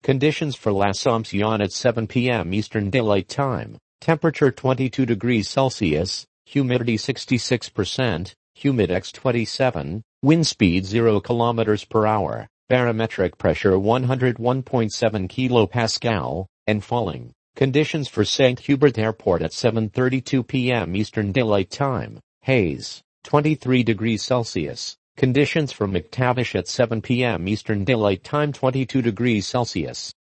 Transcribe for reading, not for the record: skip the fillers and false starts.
Conditions for L'Assomption at 7 p.m. Eastern Daylight Time. Temperature 22 degrees Celsius, humidity 66%, humidex 27, wind speed 0 kilometers per hour, barometric pressure 101.7 kilopascal, and falling. Conditions for St. Hubert Airport at 7:32 p.m. Eastern Daylight Time. Haze, 23 degrees Celsius. Conditions for McTavish at 7 p.m. Eastern Daylight Time 22 degrees Celsius.